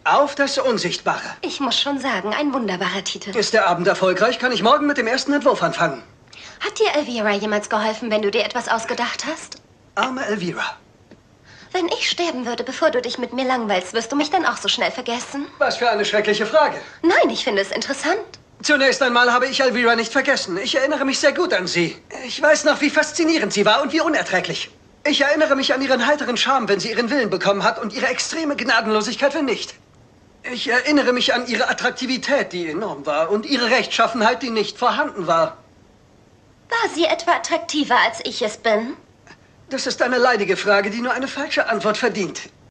Auf das Unsichtbare. Ich muss schon sagen, ein wunderbarer Titel. Ist der Abend erfolgreich, kann ich morgen mit dem ersten Entwurf anfangen. Hat dir Elvira jemals geholfen, wenn du dir etwas ausgedacht hast? Arme Elvira. Wenn ich sterben würde, bevor du dich mit mir langweilst, wirst du mich dann auch so schnell vergessen? Was für eine schreckliche Frage. Nein, ich finde es interessant. Zunächst einmal habe ich Elvira nicht vergessen. Ich erinnere mich sehr gut an sie. Ich weiß noch, wie faszinierend sie war und wie unerträglich. Ich erinnere mich an ihren heiteren Charme, wenn sie ihren Willen bekommen hat, und ihre extreme Gnadenlosigkeit, wenn nicht. Ich erinnere mich an ihre Attraktivität, die enorm war, und ihre Rechtschaffenheit, die nicht vorhanden war. War sie etwa attraktiver, als ich es bin? Das ist eine leidige Frage, die nur eine falsche Antwort verdient.